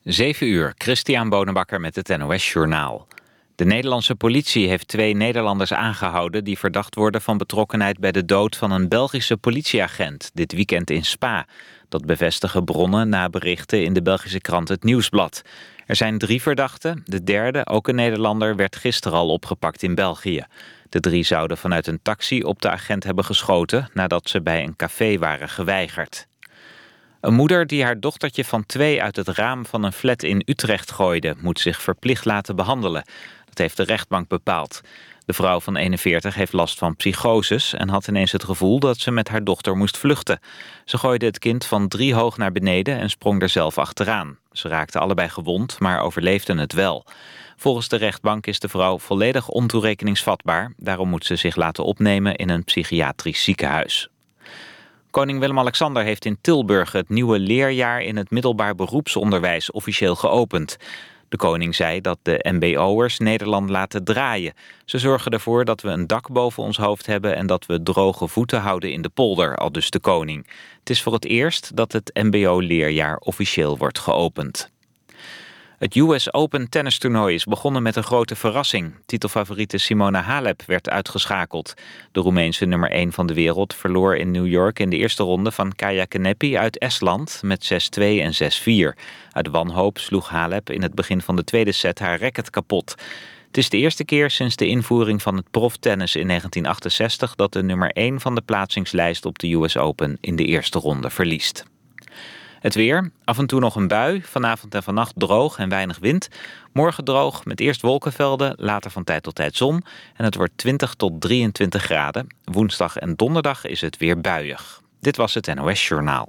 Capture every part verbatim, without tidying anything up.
zeven uur, Christian Bonenbakker met het N O S-journaal. De Nederlandse politie heeft twee Nederlanders aangehouden die verdacht worden van betrokkenheid bij de dood van een Belgische politieagent dit weekend in Spa. Dat bevestigen bronnen na berichten in de Belgische krant Het Nieuwsblad. Er zijn drie verdachten. De derde, ook een Nederlander, werd gisteren al opgepakt in België. De drie zouden vanuit een taxi op de agent hebben geschoten nadat ze bij een café waren geweigerd. Een moeder die haar dochtertje van twee uit het raam van een flat in Utrecht gooide, moet zich verplicht laten behandelen. Dat heeft de rechtbank bepaald. De vrouw van eenenveertig heeft last van psychoses en had ineens het gevoel dat ze met haar dochter moest vluchten. Ze gooide het kind van drie hoog naar beneden en sprong er zelf achteraan. Ze raakten allebei gewond, maar overleefden het wel. Volgens de rechtbank is de vrouw volledig ontoerekeningsvatbaar. Daarom moet ze zich laten opnemen in een psychiatrisch ziekenhuis. Koning Willem-Alexander heeft in Tilburg het nieuwe leerjaar in het middelbaar beroepsonderwijs officieel geopend. De koning zei dat de mbo'ers Nederland laten draaien. Ze zorgen ervoor dat we een dak boven ons hoofd hebben en dat we droge voeten houden in de polder, aldus de koning. Het is voor het eerst dat het mbo-leerjaar officieel wordt geopend. Het U S Open tennistoernooi is begonnen met een grote verrassing. Titelfavoriete Simona Halep werd uitgeschakeld. De Roemeense nummer één van de wereld verloor in New York in de eerste ronde van Kaia Kanepi uit Estland met zes twee en zes vier. Uit wanhoop sloeg Halep in het begin van de tweede set haar racket kapot. Het is de eerste keer sinds de invoering van het proftennis in negentien achtenzestig dat de nummer één van de plaatsingslijst op de U S Open in de eerste ronde verliest. Het weer, af en toe nog een bui, vanavond en vannacht droog en weinig wind. Morgen droog, met eerst wolkenvelden, later van tijd tot tijd zon. En het wordt twintig tot drieëntwintig graden. Woensdag en donderdag is het weer buiig. Dit was het N O S-journaal.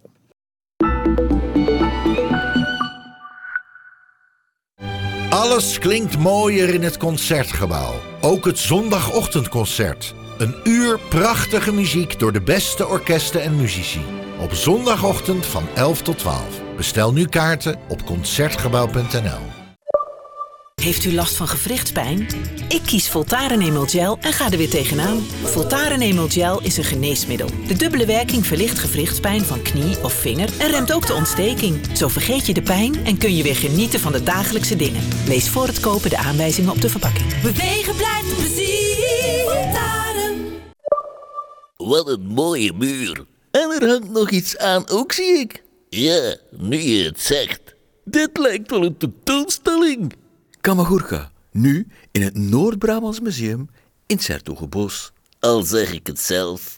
Alles klinkt mooier in het Concertgebouw. Ook het zondagochtendconcert. Een uur prachtige muziek door de beste orkesten en muzici. Op zondagochtend van elf tot twaalf. Bestel nu kaarten op concertgebouw punt n l. Heeft u last van gewrichtspijn? Ik kies Voltaren Emel Gel en ga er weer tegenaan. Voltaren Emel Gel is een geneesmiddel. De dubbele werking verlicht gewrichtspijn van knie of vinger en remt ook de ontsteking. Zo vergeet je de pijn en kun je weer genieten van de dagelijkse dingen. Lees voor het kopen de aanwijzingen op de verpakking. Bewegen blijft plezier. Voltaren. Wat een mooie muur. En er hangt nog iets aan ook, zie ik. Ja, nu je het zegt. Dit lijkt wel een tentoonstelling. Kamagurka, nu in het Noord-Brabants Museum in 's-Hertogenbosch. Al zeg ik het zelf.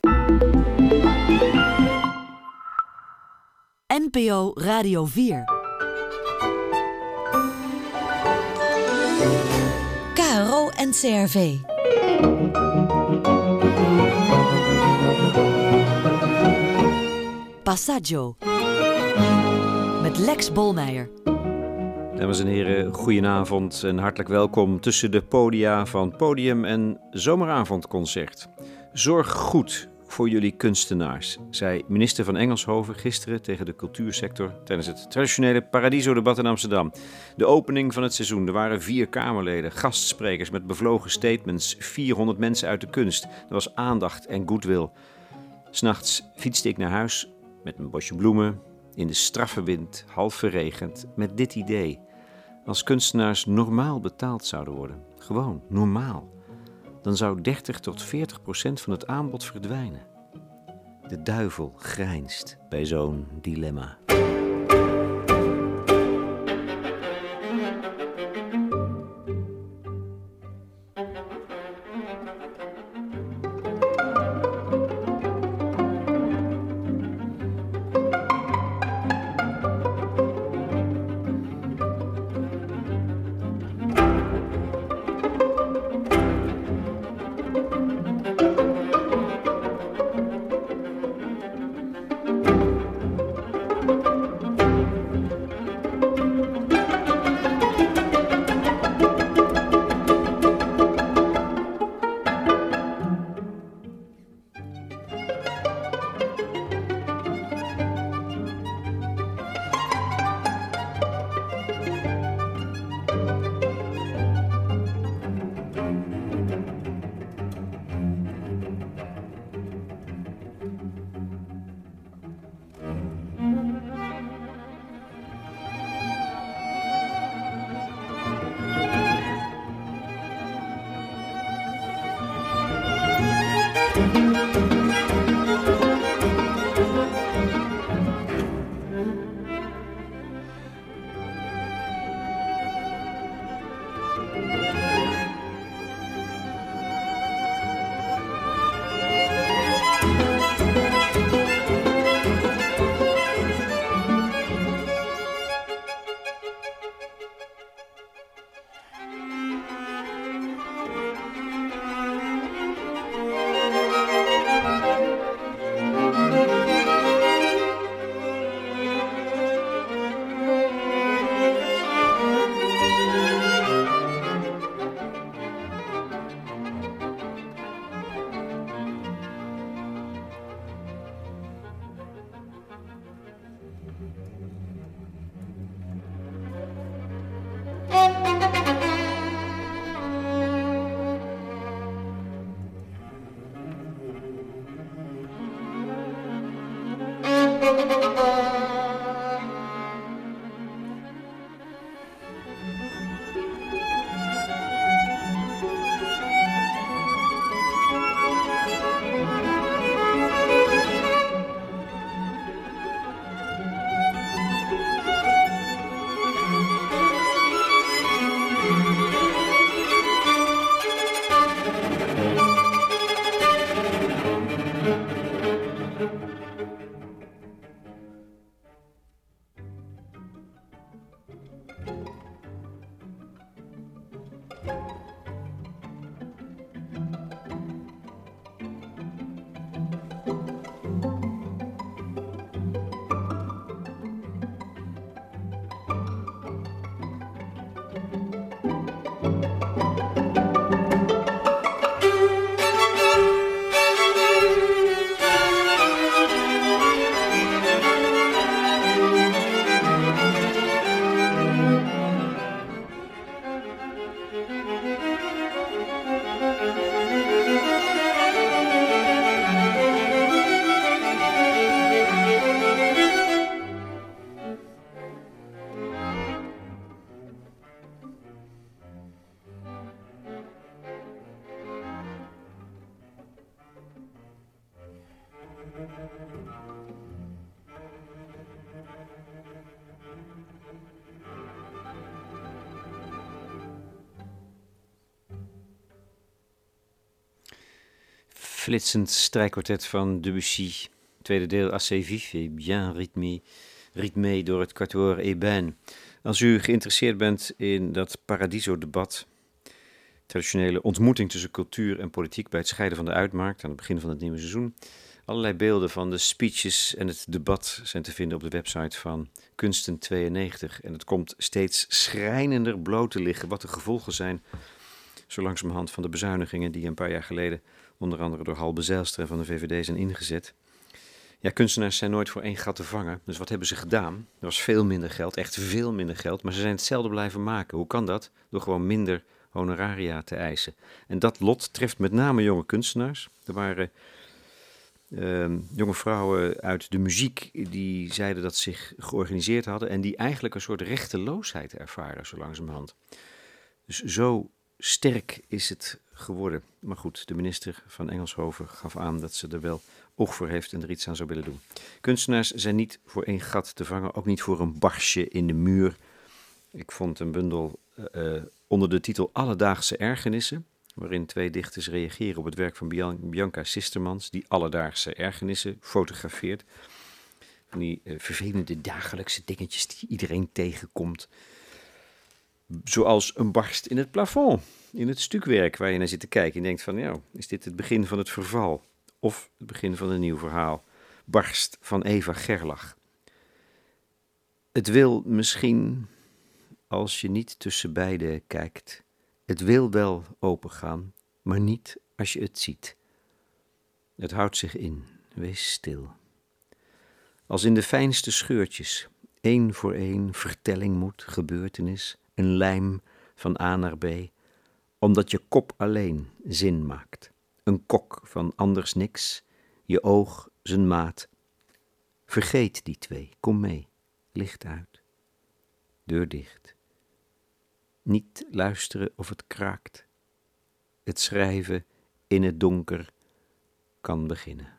N P O Radio vier. K R O en C R V. Passaggio. Met Lex Bolmeijer. Dames en heren, goedenavond en hartelijk welkom tussen de podia van Podium en Zomeravondconcert. Zorg goed voor jullie kunstenaars, zei minister van Engelshoven gisteren tegen de cultuursector tijdens het traditionele Paradiso-debat in Amsterdam. De opening van het seizoen, er waren vier Kamerleden, gastsprekers met bevlogen statements, vierhonderd mensen uit de kunst. Er was aandacht en goodwill. 'S Nachts fietste ik naar huis met een bosje bloemen, in de straffe wind, half verregend, met dit idee. Als kunstenaars normaal betaald zouden worden, gewoon normaal, dan zou dertig tot veertig procent van het aanbod verdwijnen. De duivel grijnst bij zo'n dilemma. Flitsend strijkkwartet van Debussy. Tweede deel assez vif et bien rythmé, rythmé door het quatuor Ébène. Als u geïnteresseerd bent in dat Paradiso-debat, traditionele ontmoeting tussen cultuur en politiek bij het scheiden van de uitmarkt aan het begin van het nieuwe seizoen. Allerlei beelden van de speeches en het debat zijn te vinden op de website van Kunsten tweeënnegentig. En het komt steeds schrijnender bloot te liggen wat de gevolgen zijn, zo langzamerhand, van de bezuinigingen die een paar jaar geleden onder andere door Halbe Zijlstra van de V V D zijn ingezet. Ja, kunstenaars zijn nooit voor één gat te vangen. Dus wat hebben ze gedaan? Er was veel minder geld, echt veel minder geld, maar ze zijn hetzelfde blijven maken. Hoe kan dat? Door gewoon minder honoraria te eisen. En dat lot treft met name jonge kunstenaars. Er waren uh, jonge vrouwen uit de muziek die zeiden dat ze zich georganiseerd hadden en die eigenlijk een soort rechteloosheid ervaren, zo langzamerhand. Dus zo sterk is het geworden. Maar goed, de minister van Engelshoven gaf aan dat ze er wel oog voor heeft en er iets aan zou willen doen. Kunstenaars zijn niet voor één gat te vangen, ook niet voor een barsje in de muur. Ik vond een bundel uh, onder de titel Alledaagse Ergernissen, waarin twee dichters reageren op het werk van Bian- Bianca Sistermans, die alledaagse ergernissen fotografeert. Van die uh, vervelende dagelijkse dingetjes die iedereen tegenkomt. Zoals een barst in het plafond, in het stukwerk waar je naar zit te kijken. En denkt van, ja, is dit het begin van het verval? Of het begin van een nieuw verhaal? Barst van Eva Gerlach. Het wil misschien, als je niet tussen beide kijkt, het wil wel opengaan, maar niet als je het ziet. Het houdt zich in, wees stil. Als in de fijnste scheurtjes, één voor één, vertelling moet, gebeurtenis, een lijm van A naar B, omdat je kop alleen zin maakt. Een kok van anders niks, je oog zijn maat. Vergeet die twee, kom mee, licht uit, deur dicht. Niet luisteren of het kraakt. Het schrijven in het donker kan beginnen.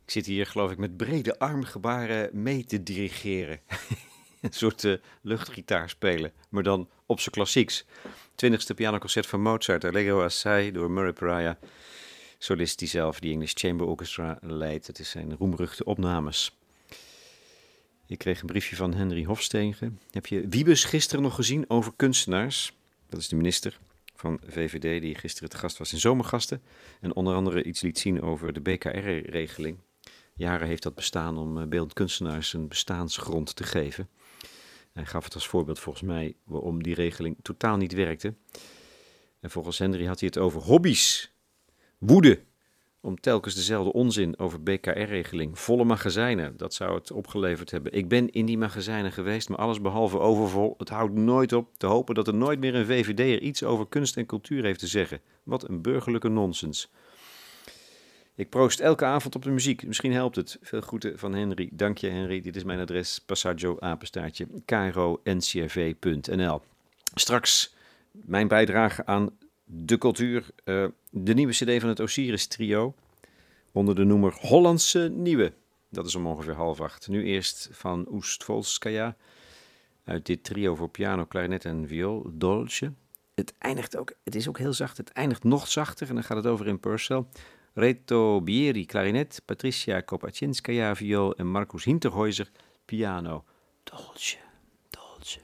Ik zit hier, geloof ik, met brede armgebaren mee te dirigeren. Een soort uh, luchtgitaar spelen, maar dan op z'n klassieks. Twintigste pianoconcert van Mozart, Allegro assai door Murray Pariah. Solist die zelf die English Chamber Orchestra leidt. Het is zijn roemruchte opnames. Ik kreeg een briefje van Henry Hofstegen. Heb je Wiebes gisteren nog gezien over kunstenaars? Dat is de minister van V V D die gisteren te gast was in Zomergasten. En onder andere iets liet zien over de B K R-regeling. Jaren heeft dat bestaan om beeldend kunstenaars een bestaansgrond te geven. Hij gaf het als voorbeeld volgens mij waarom die regeling totaal niet werkte. En volgens Henry had hij het over hobby's. Woede om telkens dezelfde onzin over B K R-regeling. Volle magazijnen, dat zou het opgeleverd hebben. Ik ben in die magazijnen geweest, maar alles behalve overvol. Het houdt nooit op te hopen dat er nooit meer een V V D'er iets over kunst en cultuur heeft te zeggen. Wat een burgerlijke nonsens. Ik proost elke avond op de muziek. Misschien helpt het. Veel groeten van Henry. Dank je, Henry. Dit is mijn adres. Passaggio, apenstaartje, k r o n c r v punt n l. Straks mijn bijdrage aan de cultuur. Uh, de nieuwe cd van het Osiris Trio. Onder de noemer Hollandse Nieuwe. Dat is om ongeveer half acht. Nu eerst van Oestvolskaya. Uit dit trio voor piano, klarinet en viool. Dolce. Het eindigt ook, het is ook heel zacht. Het eindigt nog zachter. En dan gaat het over in Purcell. Reto Bieri, klarinet, Patricia Kopaczynskaja, viool en Marcus Hinterhäuser, piano. Dolce, dolce.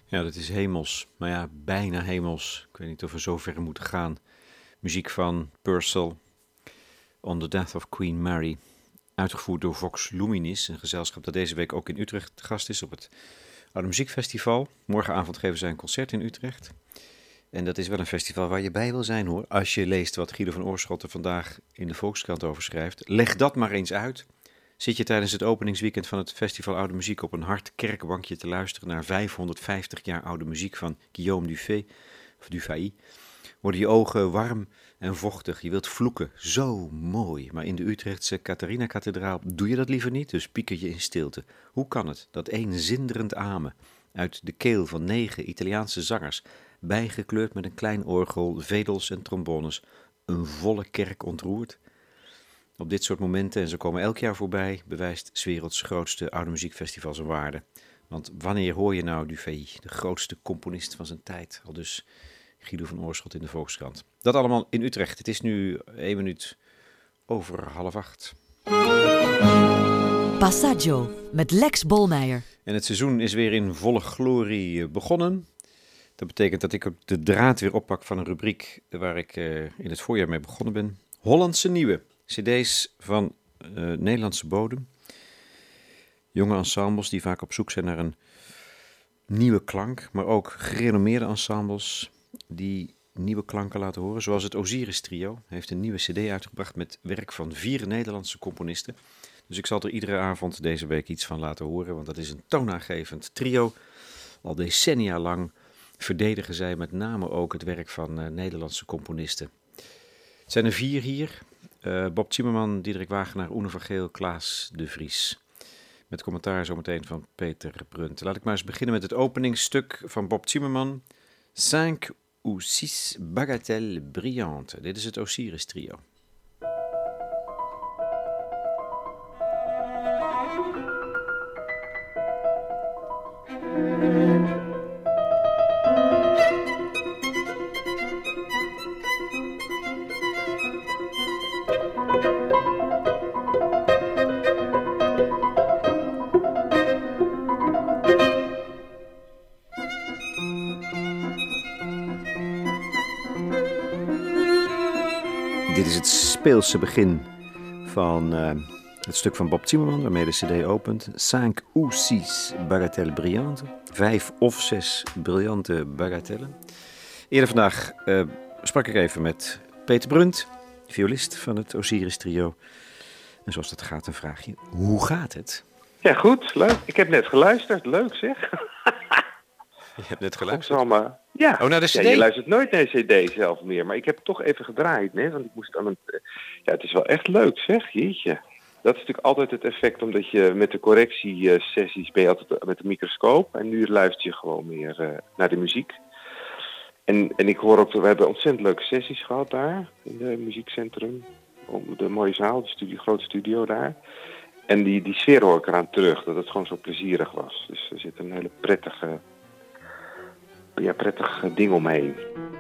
Ja, dat is hemels. Maar ja, bijna hemels. Ik weet niet of we zo ver moeten gaan. Muziek van Purcell, On the Death of Queen Mary. Uitgevoerd door Vox Luminis, een gezelschap dat deze week ook in Utrecht te gast is op het Oude Muziekfestival. Morgenavond geven zij een concert in Utrecht. En dat is wel een festival waar je bij wil zijn, hoor. Als je leest wat Guido van Oorschot vandaag in de Volkskrant over schrijft. Leg dat maar eens uit. Zit je tijdens het openingsweekend van het Festival Oude Muziek op een hard kerkbankje te luisteren naar vijfhonderdvijftig jaar oude muziek van Guillaume Dufay, of Dufay, worden je ogen warm en vochtig. Je wilt vloeken. Zo mooi. Maar in de Utrechtse Catharina-kathedraal doe je dat liever niet, dus pieker je in stilte. Hoe kan het dat één zinderend amen uit de keel van negen Italiaanse zangers, bijgekleurd met een klein orgel, vedels en trombones, een volle kerk ontroert? Op dit soort momenten, en ze komen elk jaar voorbij, bewijst 's werelds grootste oude muziekfestival zijn waarde. Want wanneer hoor je nou Dufay, de grootste componist van zijn tijd? Al dus Guido van Oorschot in de Volkskrant. Dat allemaal in Utrecht. Het is nu één minuut over half acht. Passaggio met Lex Bolmeijer. En het seizoen is weer in volle glorie begonnen. Dat betekent dat ik op de draad weer oppak van een rubriek waar ik uh, in het voorjaar mee begonnen ben. Hollandse Nieuwe. C D's van uh, Nederlandse bodem. Jonge ensembles die vaak op zoek zijn naar een nieuwe klank. Maar ook gerenommeerde ensembles die nieuwe klanken laten horen. Zoals het Osiris Trio heeft een nieuwe cd uitgebracht met werk van vier Nederlandse componisten. Dus ik zal er iedere avond deze week iets van laten horen. Want dat is een toonaangevend trio. Al decennia lang verdedigen zij met name ook het werk van uh, Nederlandse componisten. Het zijn er vier hier. Uh, Bob Zimmerman, Diederik Wagenaar, Oene van Geel, Klaas de Vries. Met commentaar zometeen van Peter Brunt. Laat ik maar eens beginnen met het openingsstuk van Bob Zimmerman. Cinq ou six bagatelles brillantes. Dit is het Osiris Trio. Dit is het speelse begin van uh, het stuk van Bob Zimmerman, waarmee de cd opent. Cinq ou six bagatelles brillantes. Vijf of zes briljante bagatellen. Eerder vandaag uh, sprak ik even met Peter Brunt, violist van het Osiris Trio. En zoals dat gaat, een vraagje. Hoe gaat het? Ja, goed. Leuk. Ik heb net geluisterd. Leuk, zeg. Je hebt net geluisterd? Godsamme. Ja. Oh, naar de cd? Ja, je luistert nooit naar de cd zelf meer. Maar ik heb het toch even gedraaid, nee? Want ik moest aan een... Ja, het is wel echt leuk, zeg. Jeetje. Dat is natuurlijk altijd het effect, omdat je met de correctiesessies ben je altijd met de microscoop. En nu luister je gewoon meer uh, naar de muziek. En, en ik hoor ook, we hebben ontzettend leuke sessies gehad daar. In het muziekcentrum. De mooie zaal, de studio, grote studio daar. En die, die sfeer hoor ik eraan terug, dat het gewoon zo plezierig was. Dus er zit een hele prettige... Ja, prettig ding omheen.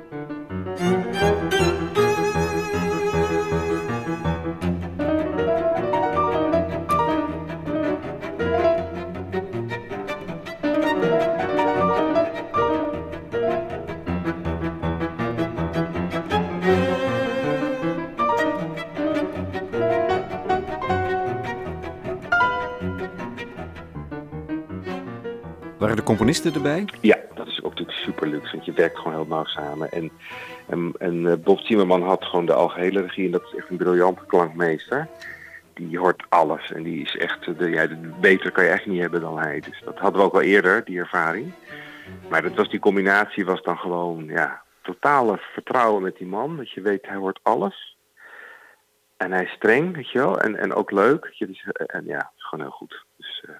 Waren de componisten erbij? Ja, dat is ook natuurlijk super luxe, want je werkt gewoon heel nauw samen. En, en, en Bob Zimmerman had gewoon de algehele regie en dat is echt een briljante klankmeester. Die hoort alles en die is echt, de, ja, de, beter kan je echt niet hebben dan hij. Dus dat hadden we ook al eerder, die ervaring. Maar dat was, die combinatie was dan gewoon, ja, totale vertrouwen met die man. Dat je weet, hij hoort alles. En hij is streng, weet je wel, en, en ook leuk. Weet je, dus, en ja, het is gewoon heel goed. Dus... Uh,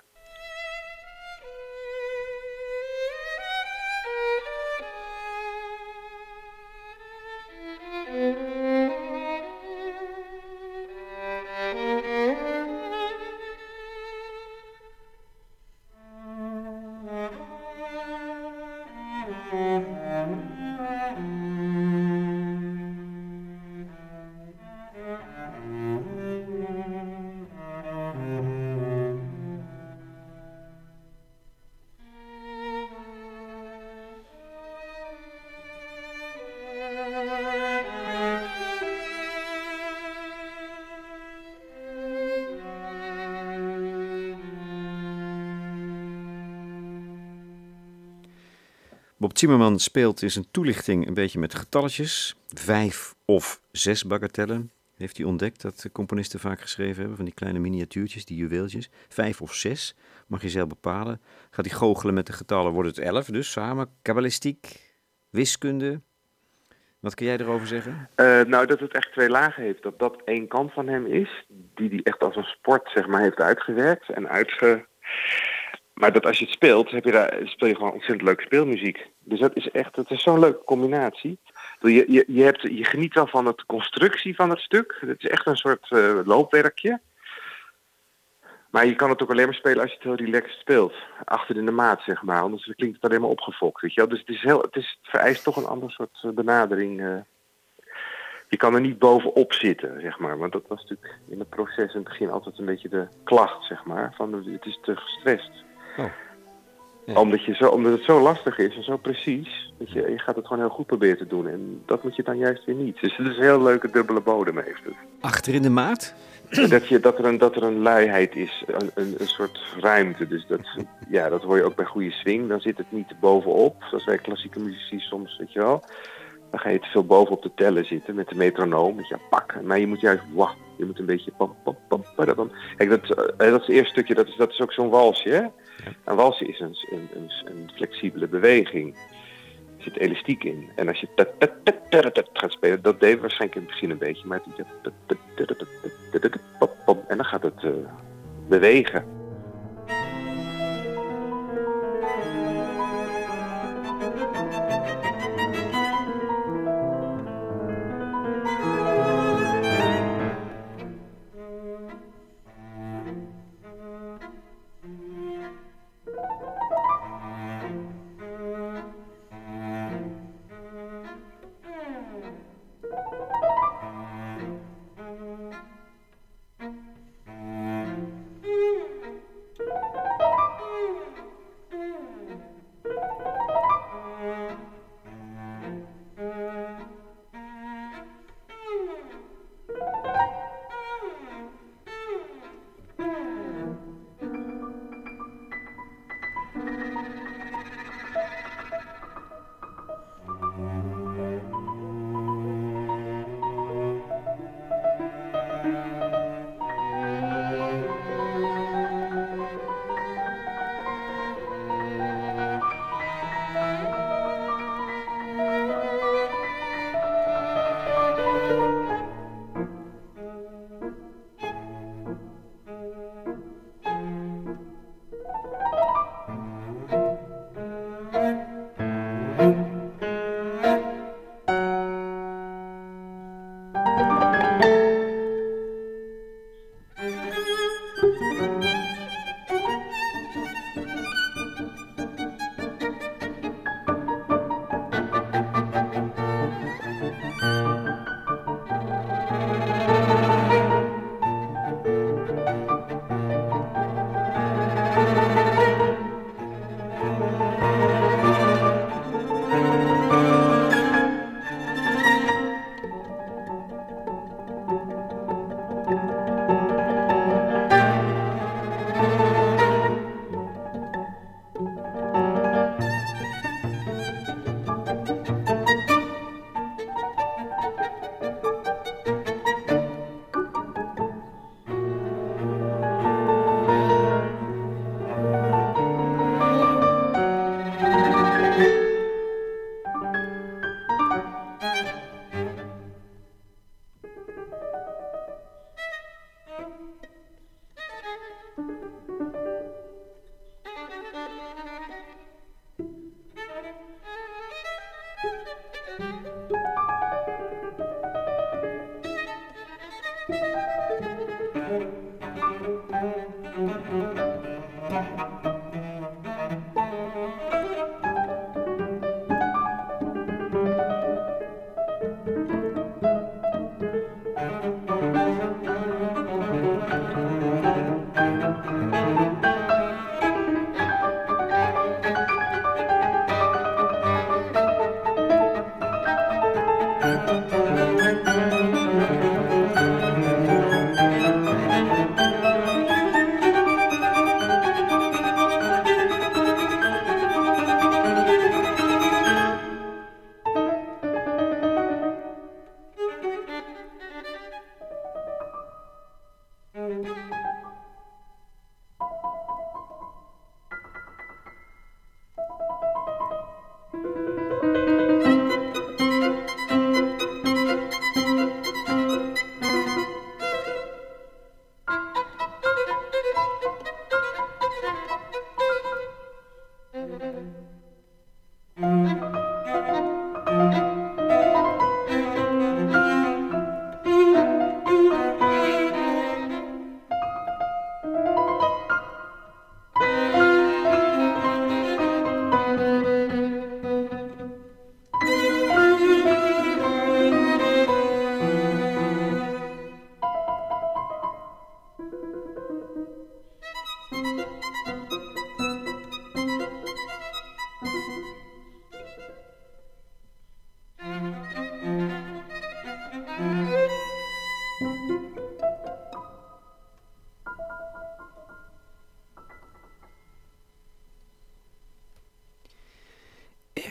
Bob Zimmerman speelt in zijn toelichting een beetje met getalletjes. Vijf of zes bagatellen heeft hij ontdekt dat de componisten vaak geschreven hebben. Van die kleine miniatuurtjes, die juweeltjes. Vijf of zes, mag je zelf bepalen. Gaat hij goochelen met de getallen, wordt het elf dus samen. Kabbalistiek, wiskunde. Wat kun jij erover zeggen? Uh, nou, dat het echt twee lagen heeft. Dat dat één kant van hem is, die hij echt als een sport zeg maar, heeft uitgewerkt en uitge... Maar dat als je het speelt, heb je daar, speel je gewoon ontzettend leuke speelmuziek. Dus dat is echt, dat is zo'n leuke combinatie. Je, je, je, hebt, je geniet wel van de constructie van het stuk. Het is echt een soort uh, loopwerkje. Maar je kan het ook alleen maar spelen als je het heel relaxed speelt. Achter in de maat, zeg maar. Anders klinkt het alleen maar opgefokt, weet je wel. Dus het, is heel, het, is, het vereist toch een ander soort benadering. Uh. Je kan er niet bovenop zitten, zeg maar. Want dat was natuurlijk in het proces in het begin altijd een beetje de klacht, zeg maar. Van het is te gestrest. Oh. Ja. Omdat, je zo, omdat het zo lastig is en zo precies. Dat je, je gaat het gewoon heel goed proberen te doen. En dat moet je dan juist weer niet. Dus het is een heel leuke dubbele bodem heeft het. Achter in de maat? Dat, je, dat, er, een, dat er een luiheid is. Een, een, een soort ruimte. Dus dat, ja, dat hoor je ook bij goede swing. Dan zit het niet bovenop. Zoals wij klassieke muzici soms, weet je wel. Dan ga je te veel bovenop de tellen zitten met de metronoom. Met je pak. Maar je moet juist, wauw, je moet een beetje... Pam, pam, pam, pam. Kijk, dat, dat is het eerste stukje. Dat is, dat is ook zo'n walsje, hè? Een walsje is een, een, een, een flexibele beweging. Er zit elastiek in. En als je tat, tat, tat, tat, tat gaat spelen, dat deed waarschijnlijk in het begin een beetje. Maar en dan gaat het uh, bewegen.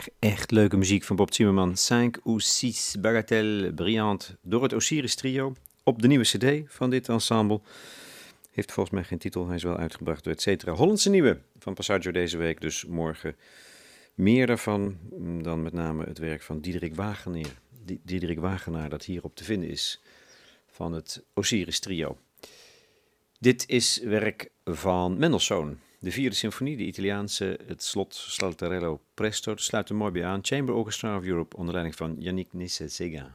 erg, echt leuke muziek van Bob Zimmerman. Cinq ou six bagatelles brillantes door het Osiris Trio. Op de nieuwe cd van dit ensemble. Heeft volgens mij geen titel, hij is wel uitgebracht door et cetera. Hollandse nieuwe van Passaggio deze week, dus morgen meer daarvan. Dan met name het werk van Diederik Wagenaar. Diederik Wagenaar dat hierop te vinden is van het Osiris Trio. Dit is werk van Mendelssohn. De vierde symfonie, de Italiaanse, het slot Slattarello Presto, sluit er mooi bij aan. Chamber Orchestra of Europe onder leiding van Yannick Nézet-Séguin.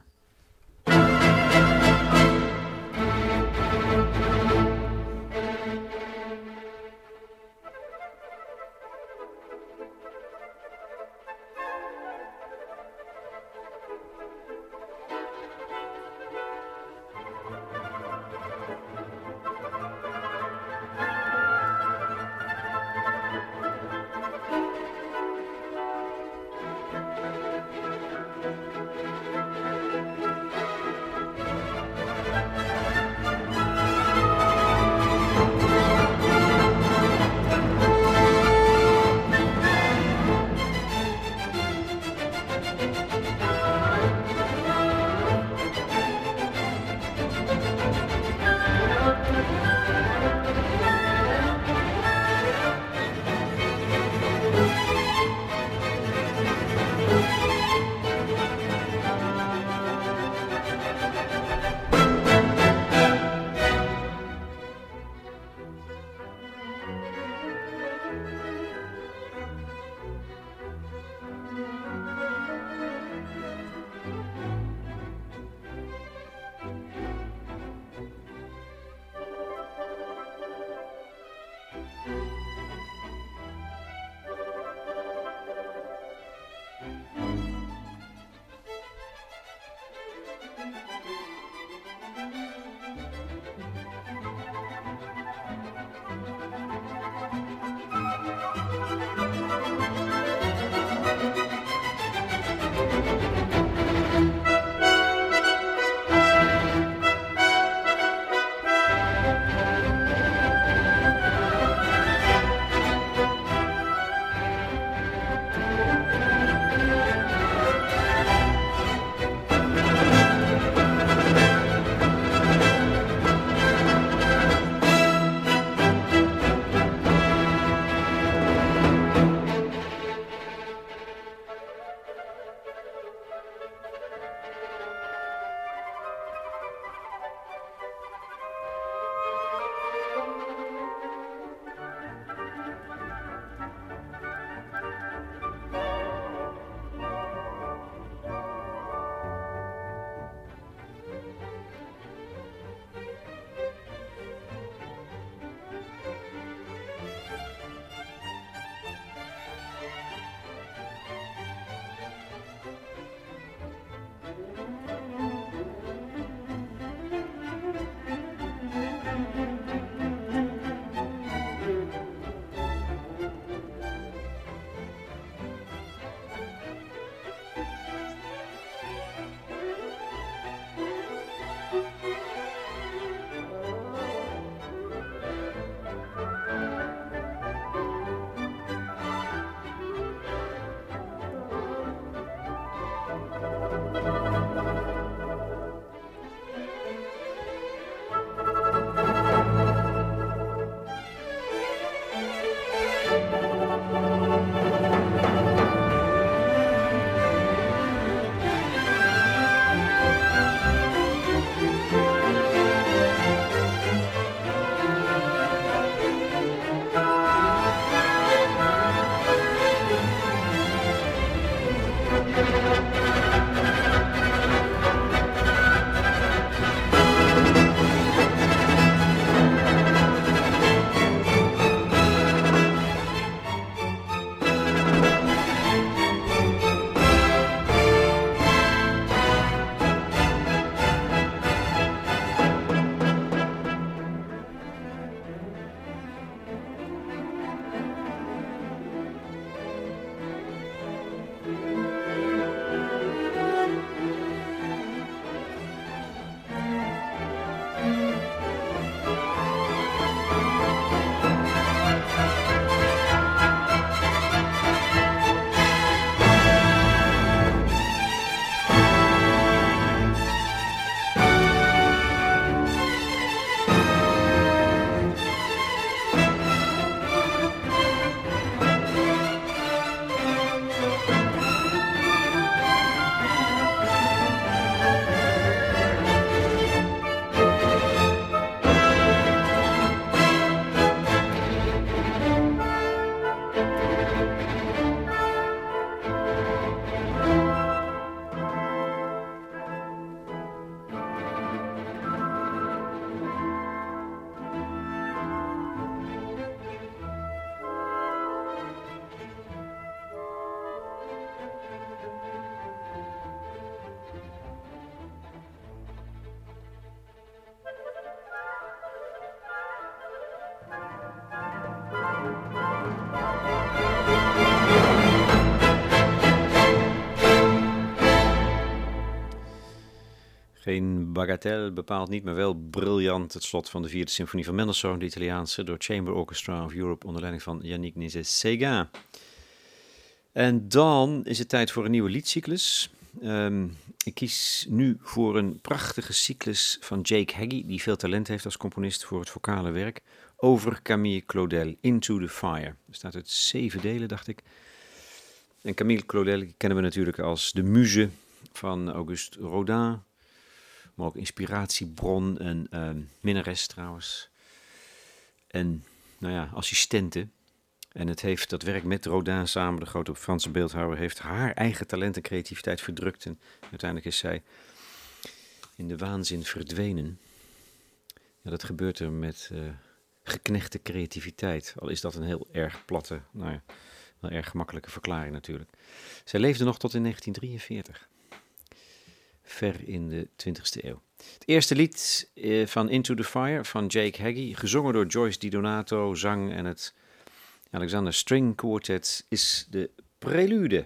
Geen bagatelle, bepaald niet, maar wel briljant. Het slot van de vierde symfonie van Mendelssohn, de Italiaanse, door Chamber Orchestra of Europe onder leiding van Yannick Nézet-Séguin. En dan is het tijd voor een nieuwe liedcyclus. Um, ik kies nu voor een prachtige cyclus van Jake Heggie, die veel talent heeft als componist voor het vocale werk, over Camille Claudel, Into the Fire. Er staat uit zeven delen, dacht ik. En Camille Claudel kennen we natuurlijk als de muze van Auguste Rodin, maar ook inspiratiebron en uh, minnares trouwens. En, nou ja, assistente. En het heeft dat werk met Rodin samen, de grote Franse beeldhouwer, heeft haar eigen talent en creativiteit verdrukt. En uiteindelijk is zij in de waanzin verdwenen. Ja, dat gebeurt er met uh, geknechte creativiteit. Al is dat een heel erg platte, nou ja, wel erg gemakkelijke verklaring natuurlijk. Zij leefde nog tot in negentien drieënveertig. Ver in de twintigste eeuw. Het eerste lied uh, van Into the Fire van Jake Heggie, gezongen door Joyce Di Donato, zang en het Alexander String Quartet, is de prelude.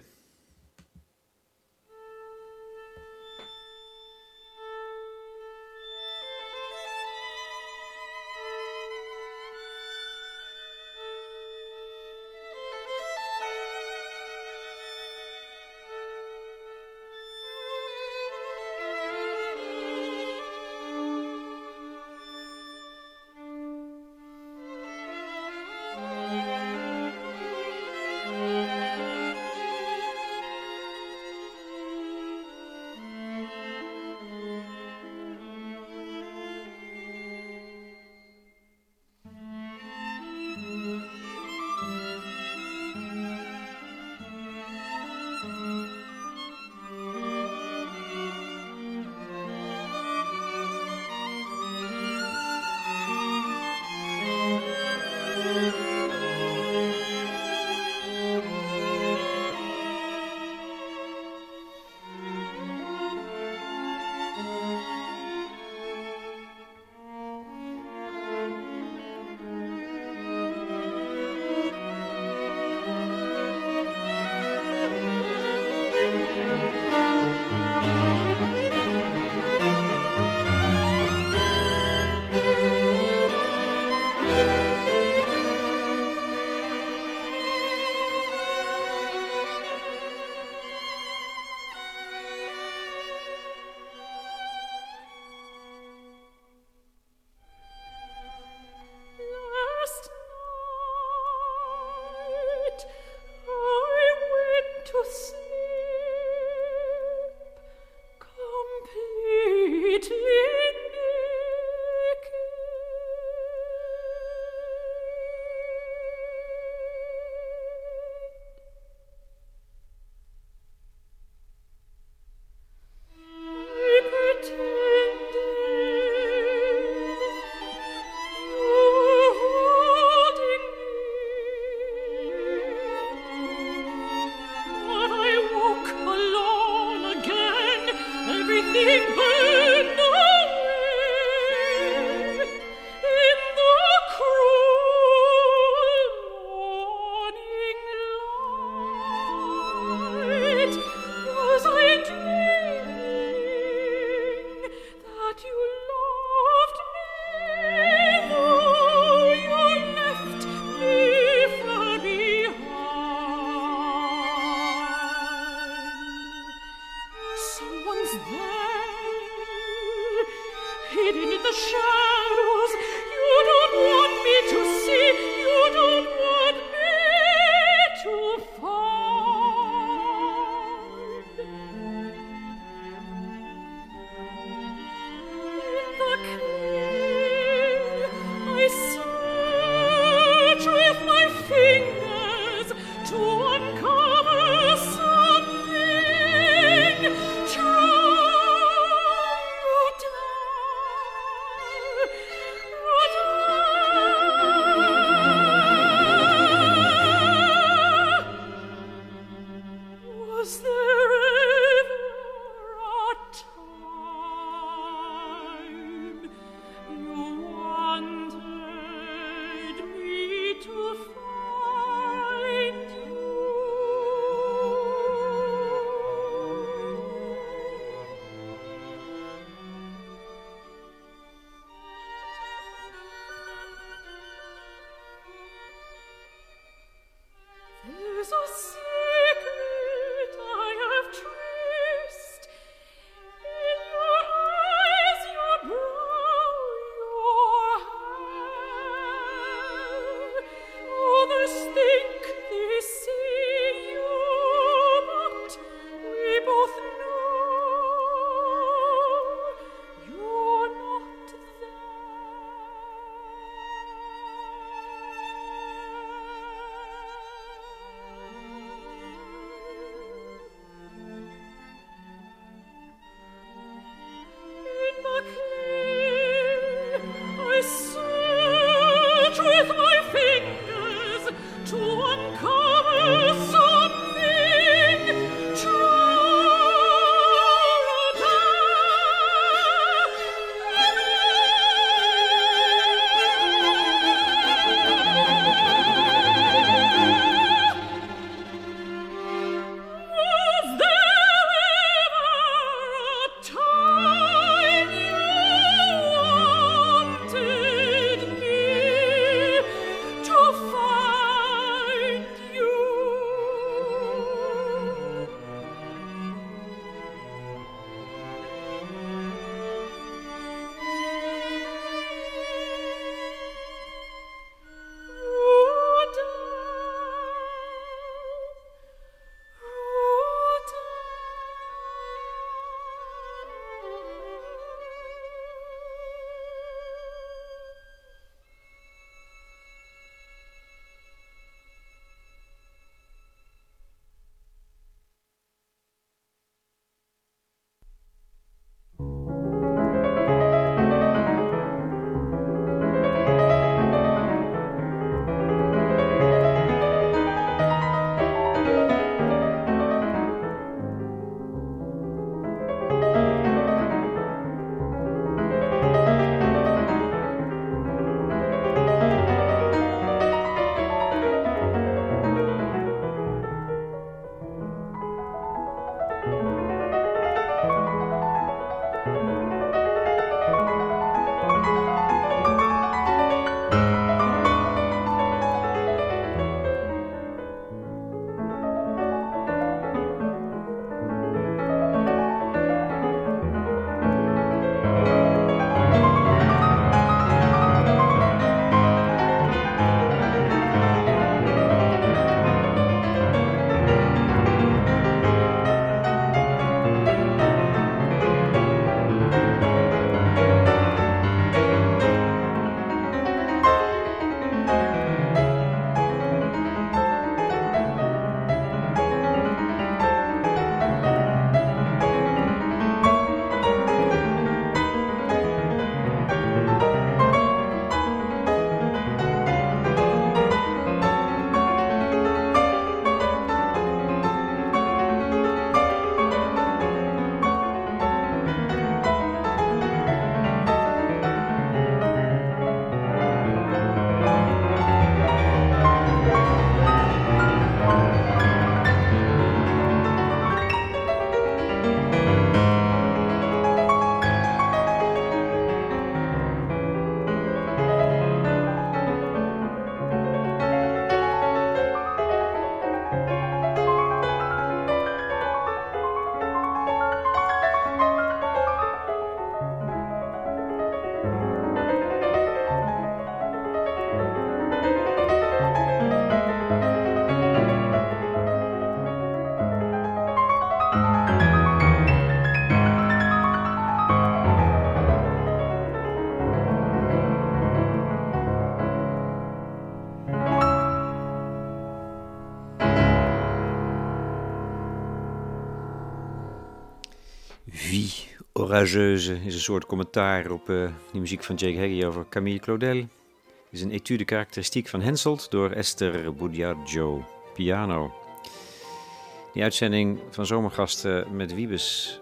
Vie orageuse is een soort commentaar op uh, die muziek van Jake Heggie over Camille Claudel. Het is een etude karakteristiek van Henselt door Esther Bugiardo, piano. Die uitzending van Zomergasten met Wiebes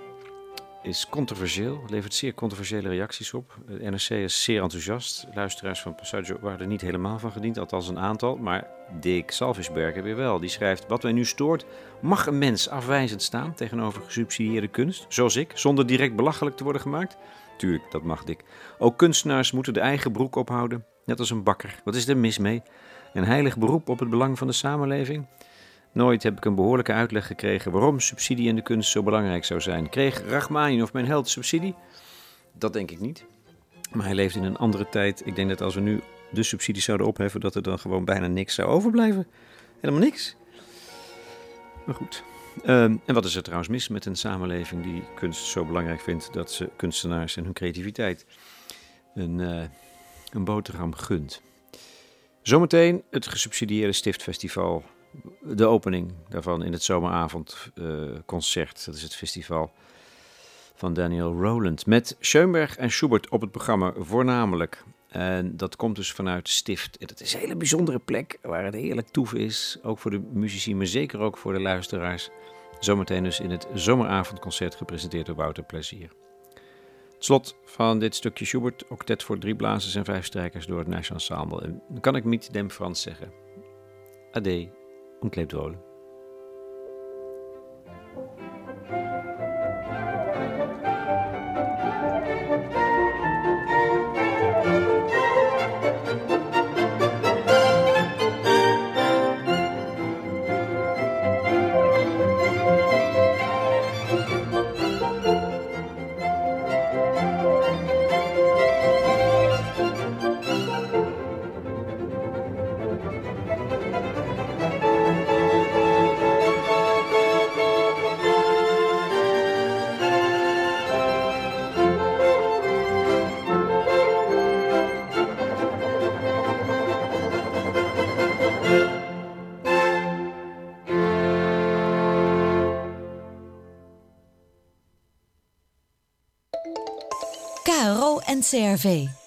is controversieel, levert zeer controversiële reacties op. De N R C is zeer enthousiast. Luisteraars van Passaggio waren er niet helemaal van gediend, althans een aantal. Maar Dick Salvisberger weer wel. Die schrijft: wat mij nu stoort, mag een mens afwijzend staan tegenover gesubsidieerde kunst, zoals ik, zonder direct belachelijk te worden gemaakt? Tuurlijk, dat mag Dick. Ook kunstenaars moeten de eigen broek ophouden, net als een bakker. Wat is er mis mee? Een heilig beroep op het belang van de samenleving? Nooit heb ik een behoorlijke uitleg gekregen waarom subsidie in de kunst zo belangrijk zou zijn. Kreeg Rachmaninov, mijn held, subsidie? Dat denk ik niet. Maar hij leeft in een andere tijd. Ik denk dat als we nu de subsidies zouden opheffen, dat er dan gewoon bijna niks zou overblijven. Helemaal niks. Maar goed. Um, en wat is er trouwens mis met een samenleving die kunst zo belangrijk vindt dat ze kunstenaars en hun creativiteit een, uh, een boterham gunt? Zometeen het gesubsidieerde Stiftfestival. De opening daarvan in het zomeravondconcert. Uh, dat is het festival van Daniel Rowland. Met Schoenberg en Schubert op het programma voornamelijk. En dat komt dus vanuit Stift. En dat is een hele bijzondere plek waar het heerlijk toeven is. Ook voor de muzici, maar zeker ook voor de luisteraars. Zometeen dus in het zomeravondconcert gepresenteerd door Wouter Plezier. Het slot van dit stukje Schubert, octet voor drie blazers en vijf strijkers door het National Ensemble. En dan kan ik niet dem Frans zeggen. Ade. Und lebt wohl. K R O en C R V.